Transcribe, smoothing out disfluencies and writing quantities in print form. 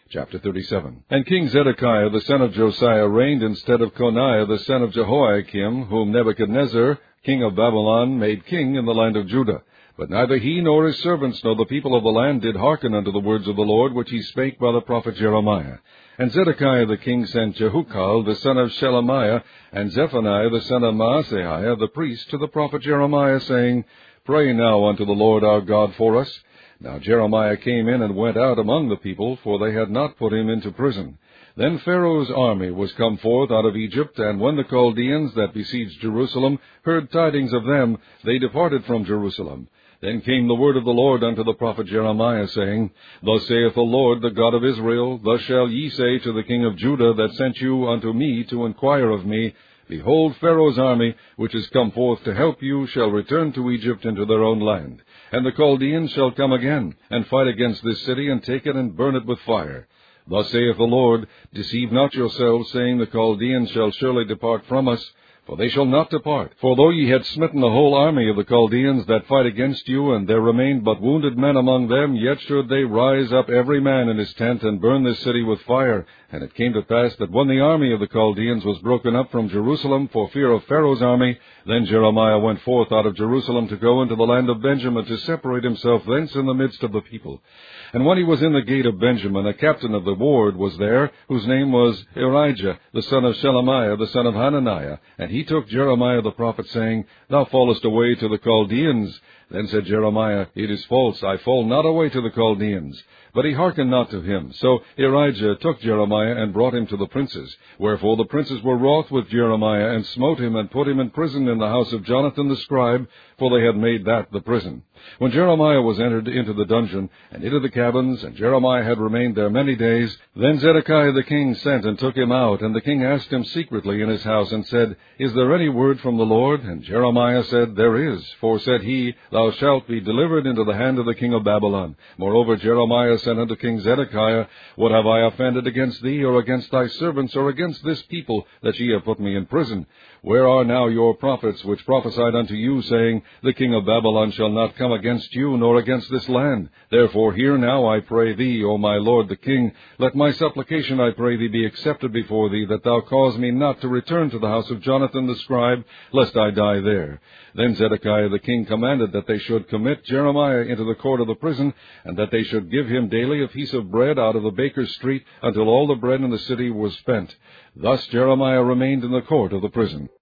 Chapter 37. And King Zedekiah the son of Josiah reigned instead of Coniah the son of Jehoiakim, whom Nebuchadnezzar, king of Babylon, made king in the land of Judah. But neither he nor his servants nor the people of the land did hearken unto the words of the Lord, which he spake by the prophet Jeremiah. And Zedekiah the king sent Jehukal the son of Shelemiah, and Zephaniah the son of Maaseiah the priest, to the prophet Jeremiah, saying, Pray now unto the Lord our God for us. Now Jeremiah came in and went out among the people, for they had not put him into prison. Then Pharaoh's army was come forth out of Egypt, and when the Chaldeans that besieged Jerusalem heard tidings of them, they departed from Jerusalem. Then came the word of the Lord unto the prophet Jeremiah, saying, Thus saith the Lord, the God of Israel, Thus shall ye say to the king of Judah that sent you unto me to inquire of me, Behold, Pharaoh's army, which is come forth to help you, shall return to Egypt into their own land. And the Chaldeans shall come again, and fight against this city, and take it, and burn it with fire. Thus saith the Lord, Deceive not yourselves, saying, The Chaldeans shall surely depart from us. For they shall not depart. For though ye had smitten the whole army of the Chaldeans that fight against you, and there remained but wounded men among them, yet should they rise up every man in his tent, and burn this city with fire. And it came to pass that when the army of the Chaldeans was broken up from Jerusalem for fear of Pharaoh's army, then Jeremiah went forth out of Jerusalem to go into the land of Benjamin, to separate himself thence in the midst of the people. And when he was in the gate of Benjamin, a captain of the ward was there, whose name was Irijah, the son of Shelemiah, the son of Hananiah. And he took Jeremiah the prophet, saying, Thou fallest away to the Chaldeans. Then said Jeremiah, It is false, I fall not away to the Chaldeans. But he hearkened not to him. So Irijah took Jeremiah, and brought him to the princes. Wherefore the princes were wroth with Jeremiah, and smote him, and put him in prison in the house of Jonathan the scribe, for they had made that the prison. When Jeremiah was entered into the dungeon, and into the cabins, and Jeremiah had remained there many days, then Zedekiah the king sent and took him out, and the king asked him secretly in his house, and said, Is there any word from the Lord? And Jeremiah said, There is. For, said he, Thou shalt be delivered into the hand of the king of Babylon. Moreover, Jeremiah said unto King Zedekiah, What have I offended against thee, or against thy servants, or against this people, that ye have put me in prison? Where are now your prophets, which prophesied unto you, saying, The king of Babylon shall not come against you, nor against this land? Therefore hear now, I pray thee, O my lord the king, let my supplication, I pray thee, be accepted before thee, that thou cause me not to return to the house of Jonathan the scribe, lest I die there. Then Zedekiah the king commanded that they should commit Jeremiah into the court of the prison, and that they should give him daily a piece of bread out of the baker's street, until all the bread in the city was spent. Thus Jeremiah remained in the court of the prison.